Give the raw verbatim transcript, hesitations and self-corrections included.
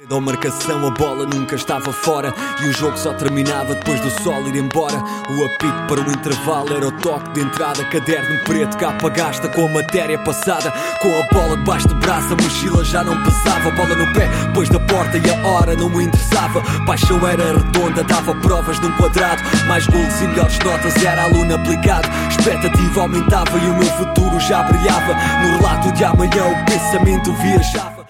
Da marcação a bola nunca estava fora e o jogo só terminava depois do sol ir embora. O apito para o intervalo era o toque de entrada. Caderno preto, capa gasta com a matéria passada. Com a bola debaixo do braço, a mochila já não pesava. Bola no pé, depois da porta e a hora não me interessava. Paixão era redonda, dava provas num quadrado. Mais golos e melhores notas, era aluno aplicado. Expectativa aumentava e o meu futuro já brilhava. No relato de amanhã o pensamento viajava.